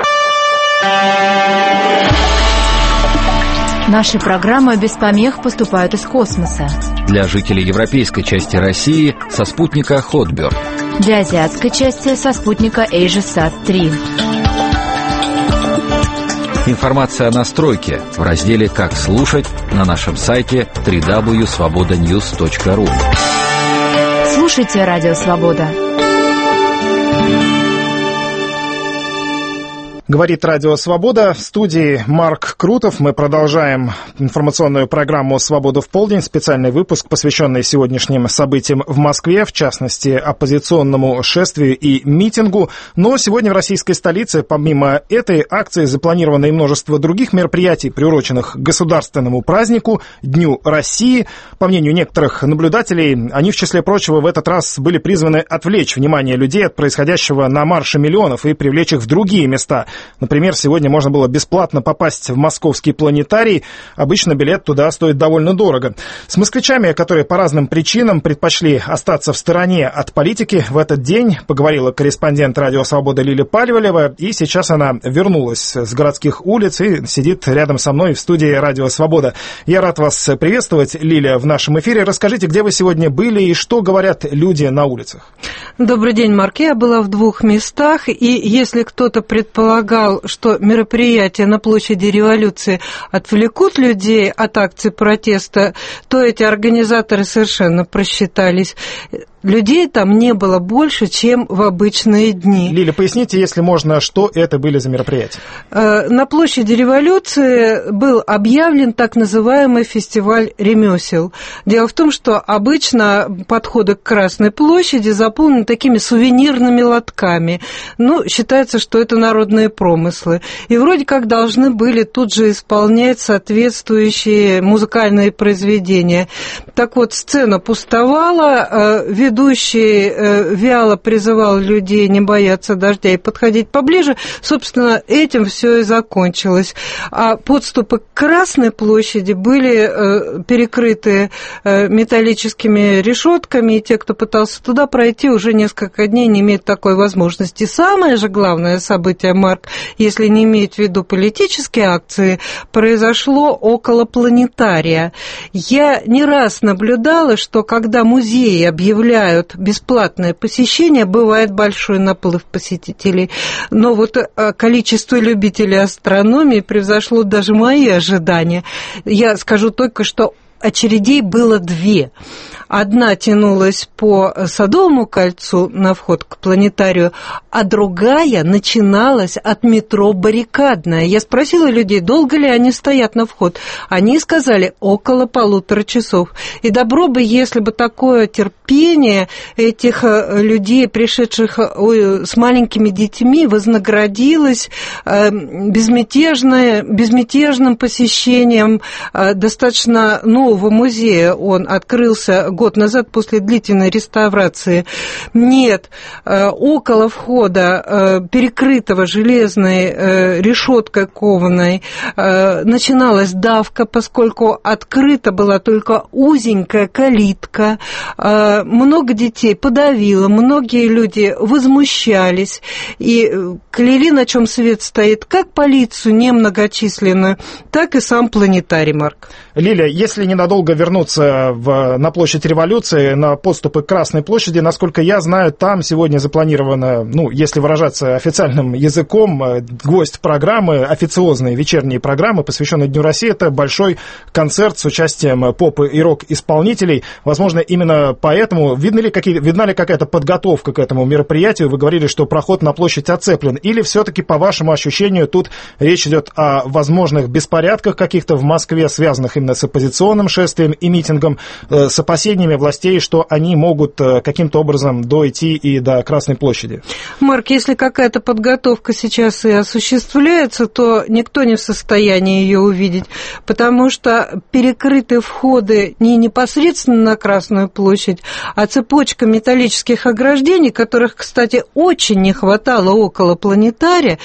Наши программы без помех поступают из космоса. Для жителей европейской части России со спутника Hotbird. Для азиатской части со спутника AsiaSat-3. Информация о настройке в разделе «Как слушать» на нашем сайте www.svobodanews.ru. Слушайте «Радио Свобода». Говорит «Радио Свобода». В студии Марк Крутов. Мы продолжаем информационную программу «Свобода в полдень». Специальный выпуск, посвященный сегодняшним событиям в Москве, в частности, оппозиционному шествию и митингу. Но сегодня в российской столице, помимо этой акции, запланировано и множество других мероприятий, приуроченных к государственному празднику, Дню России. По мнению некоторых наблюдателей, они, в числе прочего, в этот раз были призваны отвлечь внимание людей от происходящего на марше миллионов и привлечь их в другие места. Например, сегодня можно было бесплатно попасть в московский планетарий. Обычно билет туда стоит довольно дорого. С москвичами, которые по разным причинам предпочли остаться в стороне от политики, в этот день поговорила корреспондент «Радио Свобода» Лиля Пальвалева. И сейчас она вернулась с городских улиц и сидит рядом со мной в студии «Радио Свобода». Я рад вас приветствовать, Лиля, в нашем эфире. Расскажите, где вы сегодня были и что говорят люди на улицах? Добрый день, Марк. Я была в двух местах, и если кто-то предполагал, что мероприятия на площади Революции отвлекут людей от акций протеста, то эти организаторы совершенно просчитались. Людей там не было больше, чем в обычные дни. Лиля, поясните, если можно, что это были за мероприятия? На площади Революции был объявлен так называемый фестиваль ремесел. Дело в том, что обычно подходы к Красной площади заполнены такими сувенирными лотками. Ну, считается, что это народные промыслы. И вроде как должны были тут же исполнять соответствующие музыкальные произведения. Так вот, сцена пустовала, ведущий вяло призывал людей не бояться дождя и подходить поближе. Собственно, этим все и закончилось. А подступы к Красной площади были перекрыты металлическими решетками, и те, кто пытался туда пройти, уже несколько дней не имеют такой возможности. Самое же главное событие, Марк, если не иметь в виду политические акции, произошло около планетария. Я не раз наблюдала, что когда музеи объявляют бесплатное посещение, бывает большой наплыв посетителей. Но вот количество любителей астрономии превзошло даже мои ожидания. Я скажу только, что очередей было две. Одна тянулась по Садовому кольцу на вход к планетарию, а другая начиналась от метро Баррикадная. Я спросила людей, долго ли они стоят на вход. Они сказали, около 1,5 часов. И добро бы, если бы такое терпение этих людей, пришедших с маленькими детьми, вознаградилось безмятежным посещением достаточно нового музея. Он открылся год назад после длительной реставрации. Нет, около входа, перекрытого железной решеткой кованой, начиналась давка, поскольку открыта была только узенькая калитка. Много детей подавило, многие люди возмущались и кляли, на чем свет стоит, как полицию немногочисленную, так и сам планетарий, Марк. Лилия, если ненадолго вернуться на площадь Революции, на подступы к Красной площади, насколько я знаю, там сегодня запланировано, если выражаться официальным языком, гвоздь программы, официозные вечерние программы, посвященные Дню России, это большой концерт с участием поп- и рок-исполнителей. Возможно, именно поэтому видна ли какая-то подготовка к этому мероприятию? Вы говорили, что проход на площадь оцеплен. Или все-таки, по вашему ощущению, тут речь идет о возможных беспорядках каких-то в Москве, связанных именно с оппозиционным шествием и митингом, с опасениями властей, что они могут каким-то образом дойти и до Красной площади? Марк, если какая-то подготовка сейчас и осуществляется, то никто не в состоянии ее увидеть, потому что перекрыты входы не непосредственно на Красную площадь, а цепочка металлических ограждений, которых, кстати, очень не хватало около планетария,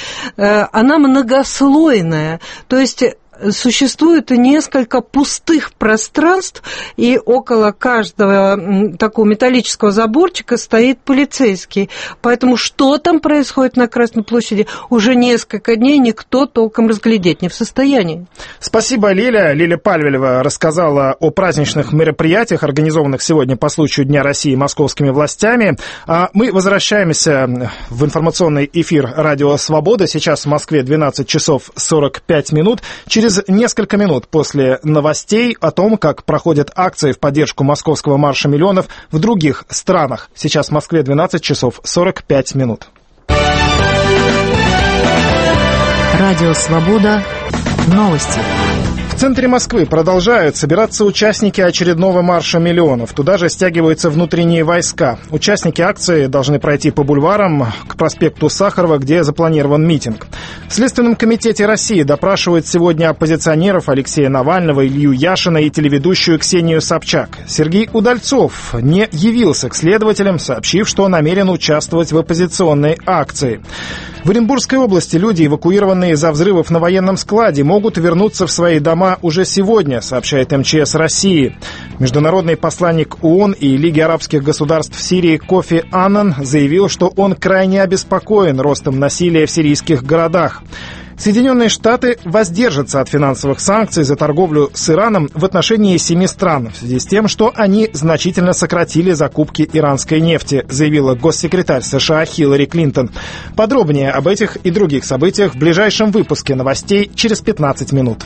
она многослойная, то есть существует несколько пустых пространств, и около каждого такого металлического заборчика стоит полицейский. Поэтому что там происходит на Красной площади, уже несколько дней никто толком разглядеть не в состоянии. Спасибо, Лиля. Лиля Пальвелева рассказала о праздничных мероприятиях, организованных сегодня по случаю Дня России московскими властями. А мы возвращаемся в информационный эфир «Радио Свобода». Сейчас в Москве 12 часов 45 минут. Через несколько минут после новостей о том, как проходят акции в поддержку московского марша миллионов в других странах. Сейчас в Москве 12 часов 45 минут. Радио Свобода. Новости. В центре Москвы продолжают собираться участники очередного марша миллионов. Туда же стягиваются внутренние войска. Участники акции должны пройти по бульварам к проспекту Сахарова, где запланирован митинг. В Следственном комитете России допрашивают сегодня оппозиционеров Алексея Навального, Илью Яшина и телеведущую Ксению Собчак. Сергей Удальцов не явился к следователям, сообщив, что намерен участвовать в оппозиционной акции. В Оренбургской области люди, эвакуированные из-за взрывов на военном складе, могут вернуться в свои дома уже сегодня, сообщает МЧС России. Международный посланник ООН и Лиги арабских государств в Сирии Кофи Аннан заявил, что он крайне обеспокоен ростом насилия в сирийских городах. Соединенные Штаты воздержатся от финансовых санкций за торговлю с Ираном в отношении 7 стран в связи с тем, что они значительно сократили закупки иранской нефти, заявила госсекретарь США Хиллари Клинтон. Подробнее об этих и других событиях в ближайшем выпуске новостей через 15 минут.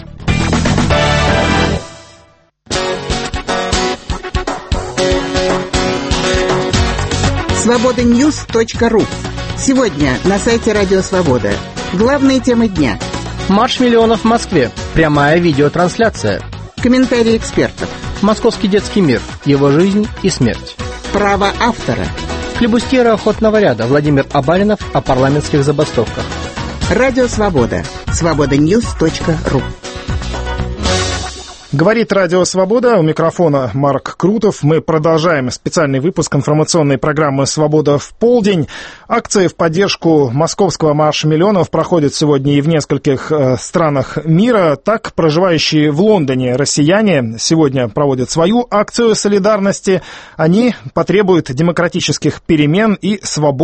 Свобода-Ньюс.ру. Сегодня на сайте Радио Свобода. Главные темы дня. Марш миллионов в Москве. Прямая видеотрансляция. Комментарии экспертов. Московский детский мир. Его жизнь и смерть. Право автора. Флибустьеры охотного ряда. Владимир Абаринов о парламентских забастовках. Радио Свобода. Свобода-Ньюс.ру. Говорит Радио Свобода, у микрофона Марк Крутов. Мы продолжаем специальный выпуск информационной программы «Свобода в полдень». Акции в поддержку московского марша миллионов проходят сегодня и в нескольких странах мира. Так, проживающие в Лондоне россияне сегодня проводят свою акцию солидарности. Они потребуют демократических перемен и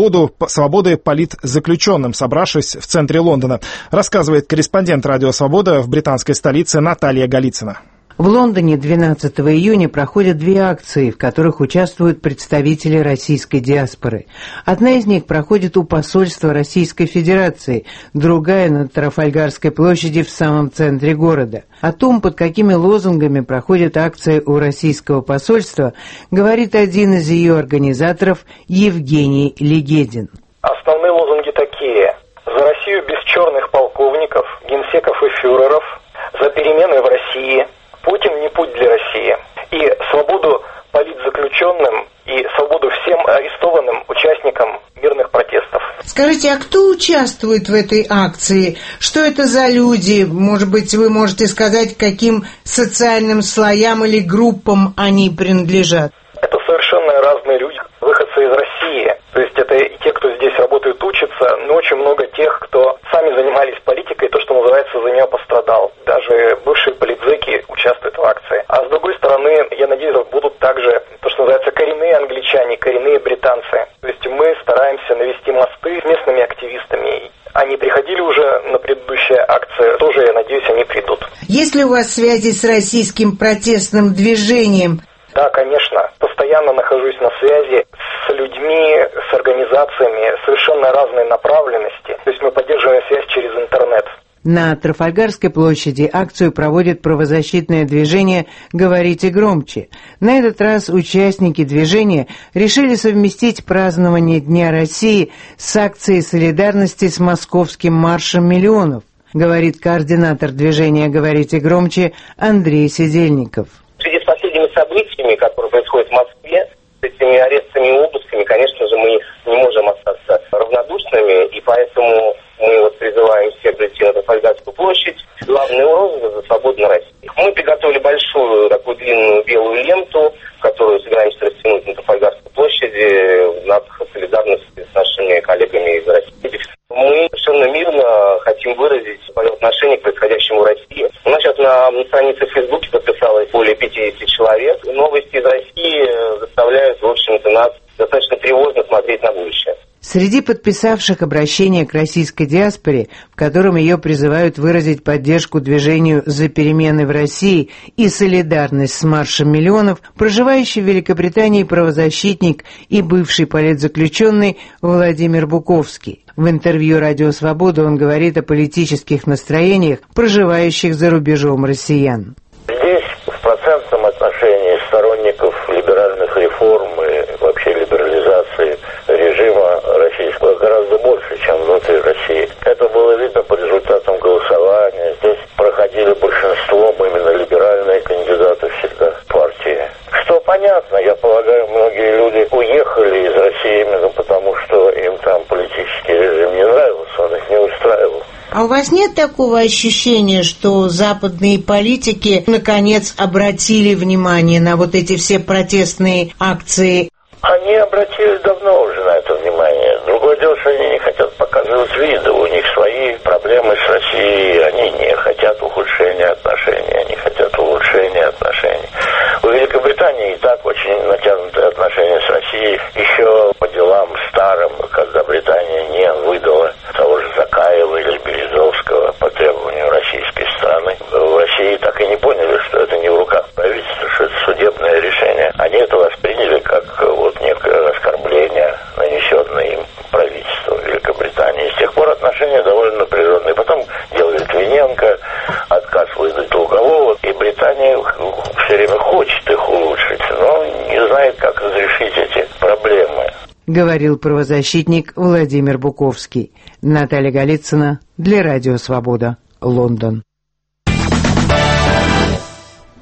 свободы политзаключенным, собравшись в центре Лондона, рассказывает корреспондент Радио Свобода в британской столице Наталья Голицына. В Лондоне 12 июня проходят две акции, в которых участвуют представители российской диаспоры. Одна из них проходит у посольства Российской Федерации, другая на Трафальгарской площади в самом центре города. О том, под какими лозунгами проходит акция у российского посольства, говорит один из ее организаторов Евгений Легедин. Основные лозунги такие: «За Россию без черных полковников, генсеков и фюреров», «За перемены в России», «Путин не путь для России» и свободу политзаключенным и свободу всем арестованным участникам мирных протестов. Скажите, а кто участвует в этой акции? Что это за люди? Может быть, вы можете сказать, каким социальным слоям или группам они принадлежат? Это совершенно разные люди, выходцы из России. То есть это и те, кто здесь работает, учатся, но очень много тех, кто сами занимались политикой, то, что называется, за нее пострадал. Даже бывшие политзеки участвуют в акции. А с другой стороны, я надеюсь, будут также, то, что называется, коренные англичане, коренные британцы. То есть мы стараемся навести мосты с местными активистами. Они приходили уже на предыдущие акции, тоже, я надеюсь, они придут. Есть ли у вас связи с российским протестным движением? Да, конечно. Постоянно нахожусь на связи с людьми, с организациями совершенно разной направленности. То есть мы поддерживаем связь через интернет. На Трафальгарской площади акцию проводит правозащитное движение «Говорите громче». На этот раз участники движения решили совместить празднование Дня России с акцией солидарности с московским маршем миллионов, говорит координатор движения «Говорите громче» Андрей Сидельников. В связи с последними событиями, которые происходят в Москве, с этими арестами и обысками, конечно же, мы не можем остаться равнодушными, и поэтому мы призываем всех прийти на Трафальгарскую площадь. Главный лозунг за свободную Россию. Мы приготовили большую такую длинную белую ленту, которую собираемся растянуть на Трафальгарской площади в знак солидарности с нашими коллегами из России. Мы совершенно мирно хотим выразить свое отношение к происходящему в России. У нас сейчас на странице в Фейсбуке подписалось более 50 человек. Новости из России заставляют, в общем-то, нас достаточно тревожно смотреть на будущее. Среди подписавших обращение к российской диаспоре, в котором ее призывают выразить поддержку движению «За перемены в России» и солидарность с маршем миллионов, проживающий в Великобритании правозащитник и бывший политзаключенный Владимир Буковский. В интервью «Радио Свобода» он говорит о политических настроениях, проживающих за рубежом россиян. Здесь в процентном отношении сторонников либеральных реформ и вообще либерализации режима российского гораздо больше, чем внутри России. Это было видно по результатам голосования. Здесь проходили большинством именно либеральные кандидаты всегда партии. Что понятно, я полагаю, многие люди уехали из России именно потому, что им там политический режим не нравился, он их не устраивал. А у вас нет такого ощущения, что западные политики наконец обратили внимание на вот эти все протестные акции? Они обратили давно уже на это внимание. Другое дело, что они не хотят показывать вида. У них свои проблемы с Россией. Они не хотят ухудшения отношений, они хотят улучшения отношений. У Великобритании и так очень натянутые отношения с Россией. Еще по делам старым, когда Британия не выдала того же Закаева или Березовского по требованию российской стороны. В России так и не поняли, что это не в руках правительства, что это судебное решение. Они это восприняли как некое оскорбление, нанесенное им правительству Великобритании. С тех пор отношения довольно напряженные. Потом дело Литвиненко, отказ выдать Лугового, и Британия все время хочет их улучшить, но не знает, как разрешить эти проблемы. Говорил правозащитник Владимир Буковский. Наталья Голицына для Радио Свобода, Лондон.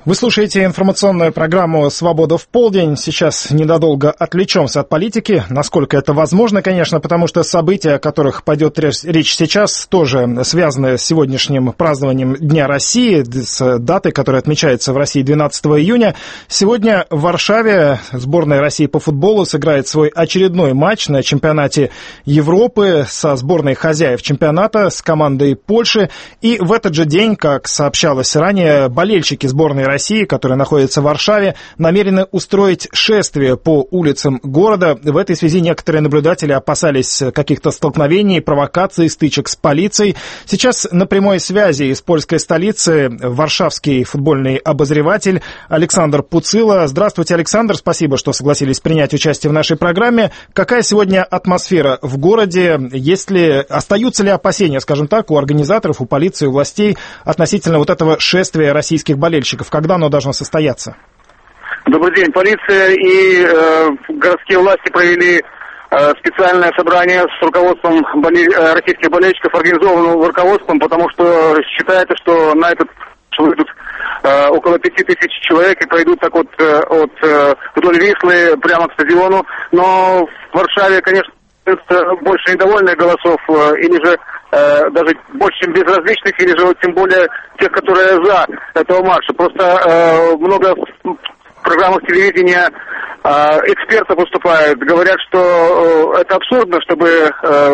Вы слушаете информационную программу «Свобода в полдень». Сейчас ненадолго отвлечемся от политики, насколько это возможно, конечно, потому что события, о которых пойдет речь сейчас, тоже связаны с сегодняшним празднованием Дня России, с датой, которая отмечается в России 12 июня. Сегодня в Варшаве сборная России по футболу сыграет свой очередной матч на чемпионате Европы со сборной хозяев чемпионата, с командой Польши. И в этот же день, как сообщалось ранее, болельщики сборной России, которая находится в Варшаве, намерены устроить шествие по улицам города. В этой связи некоторые наблюдатели опасались каких-то столкновений, провокаций, стычек с полицией. Сейчас на прямой связи из польской столицы варшавский футбольный обозреватель Александр Пуцила. Здравствуйте, Александр, спасибо, что согласились принять участие в нашей программе. Какая сегодня атмосфера в городе? Остаются ли опасения, скажем так, у организаторов, у полиции, у властей относительно вот этого шествия российских болельщиков? Когда оно должно состояться? Добрый день. Полиция и городские власти провели специальное собрание с руководством российских болельщиков, организованным руководством, потому что считается, что на этот выйдут около 5000 человек и пройдут так вот вдоль Вислы прямо к стадиону. Но в Варшаве, конечно, больше недовольных голосов, или же даже больше, чем безразличных, или же тем более тех, которые за этого марша. Просто много в программах телевидения экспертов выступают, говорят, что это абсурдно, чтобы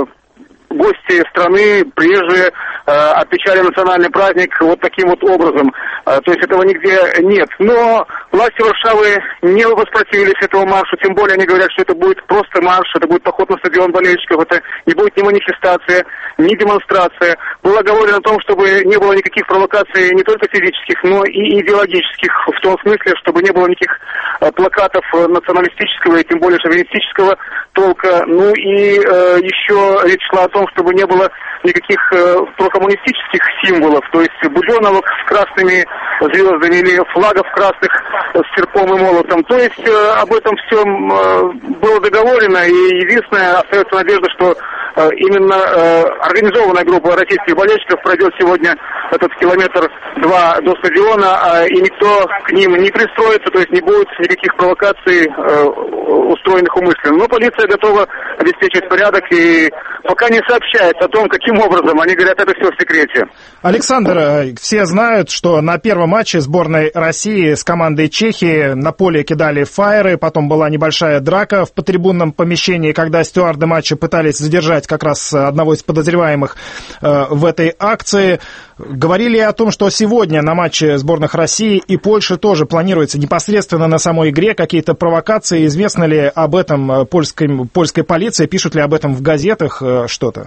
гости страны, приезжие, отмечали национальный праздник вот таким вот образом. То есть этого нигде нет. Но власти Варшавы не воспротивились этому маршу, тем более они говорят, что это будет просто марш, это будет поход на стадион болельщиков, это не будет ни манифестация, ни демонстрация. Было говорено о том, чтобы не было никаких провокаций не только физических, но и идеологических, в том смысле, чтобы не было никаких плакатов националистического и тем более шовинистического толка. Ну и еще речь шла о том, чтобы не было никаких прокоммунистических символов, то есть буденовок с красными звездами или флагов красных с серпом и молотом. То есть об этом всем было договорено, и единственное, остается надежда, что именно организованная группа российских болельщиков пройдет сегодня этот километр-два до стадиона, и никто к ним не пристроится, то есть не будет никаких провокаций, устроенных умышленно. Но полиция готова обеспечить порядок и пока не сообщает о том, каким образом. Они говорят, это все в секрете. Александр, все знают, что на первом матче сборной России с командой Чехии на поле кидали фаеры, потом была небольшая драка в подтрибунном помещении, когда стюарды матча пытались задержать как раз одного из подозреваемых в этой акции. Говорили о том, что сегодня на матче сборных России и Польши тоже планируется непосредственно на самой игре какие-то провокации. Известно ли об этом польской полиции? Пишут ли об этом в газетах что-то?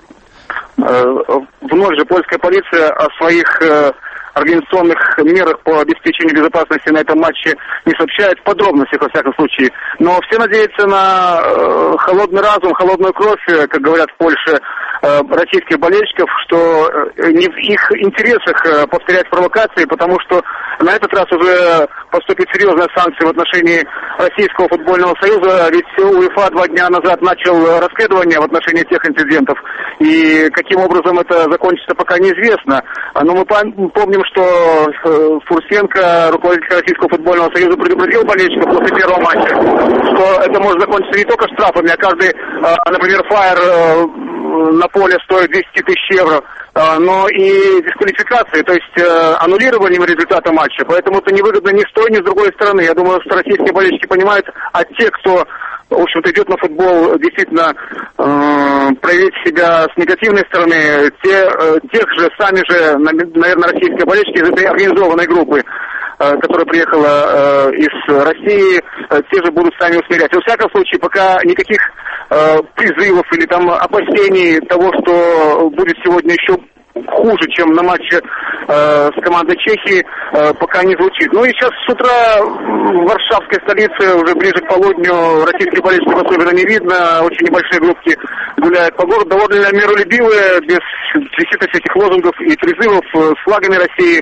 Вновь же польская полиция о своих организационных мерах по обеспечению безопасности на этом матче не сообщает в подробностях, во всяком случае. Но все надеются на холодный разум, холодную кровь, как говорят в Польше, российских болельщиков, что не в их интересах повторять провокации, потому что на этот раз уже поступит серьезная санкция в отношении Российского футбольного союза, ведь УЕФА 2 дня назад начал расследование в отношении тех инцидентов, и каким образом это закончится, пока неизвестно. Но мы помним, что Фурсенко, руководитель Российского футбольного союза, предупредил болельщиков после первого матча, что это может закончиться не только штрафами, а каждый, например, фаер на поле стоит 200 тысяч евро, но и дисквалификацией, то есть аннулированием результата матча. Поэтому это невыгодно ни с той, ни с другой стороны. Я думаю, что российские болельщики понимают, а те, кто, в общем-то, идет на футбол действительно проявить себя с негативной стороны, тех же, сами же, наверное, российские болельщики из этой организованной группы, которая приехала из России, те же будут сами усмирять. Во всяком случае, пока никаких призывов или там опасений того, что будет сегодня еще хуже, чем на матче с командой Чехии, пока не звучит. Ну и сейчас с утра в Варшавской столице, уже ближе к полудню, российских болельщиков особенно не видно, очень небольшие группки гуляют по городу, довольно миролюбивые, без действительно всяких лозунгов и призывов, с флагами России,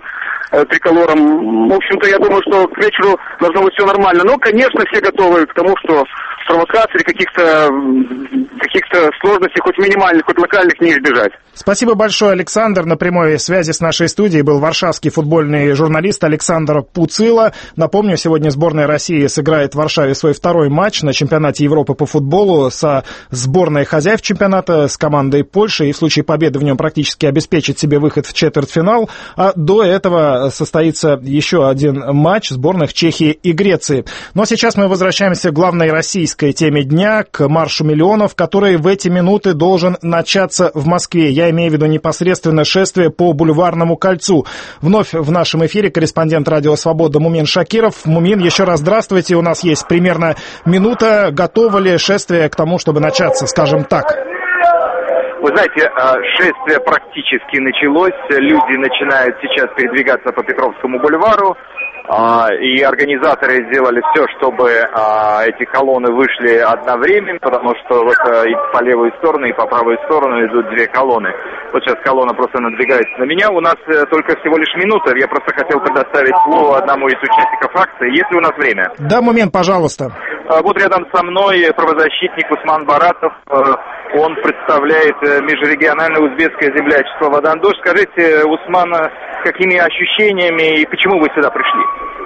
триколором. В общем-то, я думаю, что к вечеру должно быть все нормально. Но, конечно, все готовы к тому, что провокаций, каких-то сложностей, хоть минимальных, хоть локальных, не избежать. Спасибо большое, Александр. На прямой связи с нашей студией был варшавский футбольный журналист Александр Пуцила. Напомню, сегодня сборная России сыграет в Варшаве свой второй матч на чемпионате Европы по футболу со сборной хозяев чемпионата, с командой Польши, и в случае победы в нем практически обеспечит себе выход в четвертьфинал. А до этого состоится еще один матч сборных Чехии и Греции. Но сейчас мы возвращаемся к главной российской теме дня, к маршу миллионов, который в эти минуты должен начаться в Москве. Я имею в виду непосредственно шествие по Бульварному кольцу. Вновь в нашем эфире корреспондент «Радио Свобода» Мумин Шакиров. Мумин, еще раз здравствуйте. У нас есть примерно минута. Готово ли шествие к тому, чтобы начаться, скажем так? Вы знаете, шествие практически началось. Люди начинают сейчас передвигаться по Петровскому бульвару. И организаторы сделали все, чтобы эти колонны вышли одновременно, потому что вот и по левую сторону, и по правую сторону идут две колонны. Вот сейчас колонна просто надвигается на меня. У нас только всего лишь минута. Я просто хотел предоставить слово одному из участников акции. Есть ли у нас время? Да, момент, пожалуйста. Вот рядом со мной правозащитник Усман Баратов. Он представляет межрегиональное узбекское землячество «Вадандош». Скажите, Усман, какими ощущениями и почему вы сюда пришли?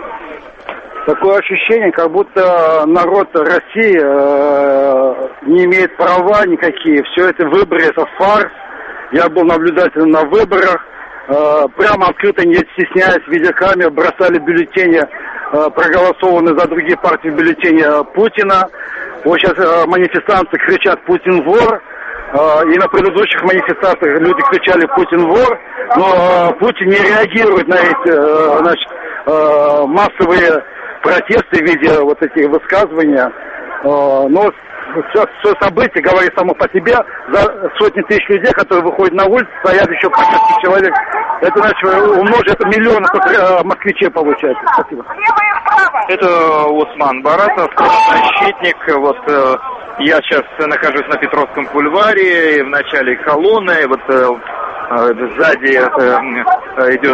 Такое ощущение, как будто народ России не имеет права никакие. Все это выборы, это фарс. Я был наблюдателем на выборах. Прямо открыто, не стесняясь, видеокамер, бросали бюллетени, проголосованные за другие партии бюллетени Путина. Вот сейчас манифестанты кричат «Путин вор». И на предыдущих манифестациях люди кричали «Путин вор», но Путин не реагирует на эти массовые протесты в виде вот этих высказываний. Но все событие говорит само по себе. За сотни тысяч людей, которые выходят на улицу, стоят еще по 10 человек. Это значит, умножить это миллионы москвичей получается. Спасибо. Это Усман Баратов, защитник. Вот я сейчас нахожусь на Петровском бульваре, в начале колонны. Вот сзади идет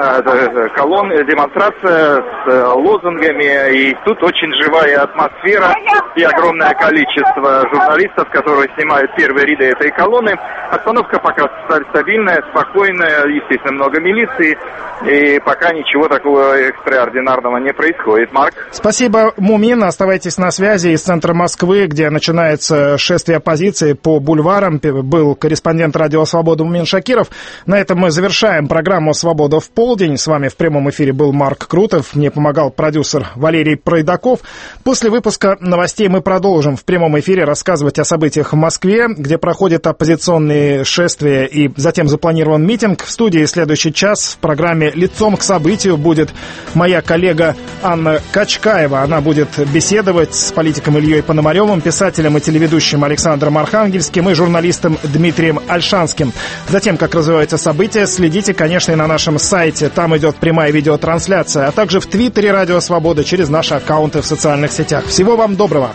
демонстрация с лозунгами, и тут очень живая атмосфера и огромное количество журналистов, которые снимают первые ряды этой колонны. Обстановка пока стабильная, спокойная, естественно, много милиции, и пока ничего такого экстраординарного не происходит. Марк? Спасибо, Мумин. Оставайтесь на связи из центра Москвы, где начинается шествие оппозиции по бульварам. Был корреспондент «Радио Свобода» Мумин Шакиров. На этом мы завершаем программу «Свобода в полдень». С вами в прямом эфире был Марк Крутов. Мне помогал продюсер Валерий Пройдаков. После выпуска новостей мы продолжим в прямом эфире рассказывать о событиях в Москве, где проходят оппозиционные шествия и затем запланирован митинг. В студии следующий час в программе «Лицом к событию» будет моя коллега Анна Качкаева. Она будет беседовать с политиком Ильей Пономаревым, писателем и телеведущим Александром Архангельским и журналистом Дмитрием Ольшанским. Затем, как развиваются события, следите, конечно, и на нашем сайте. Там идет прямая видеотрансляция, а также в Твиттере «Радио Свобода» через наши аккаунты в социальных сетях. Всего вам доброго!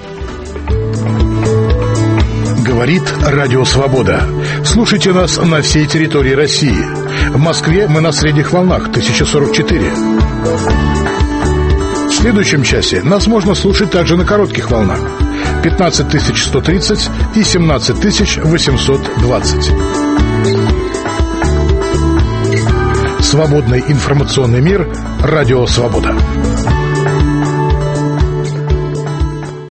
Говорит Радио Свобода. Слушайте нас на всей территории России. В Москве мы на средних волнах 1044. В следующем часе нас можно слушать также на коротких волнах 15130 и 17820. Свободный информационный мир. Радио Свобода.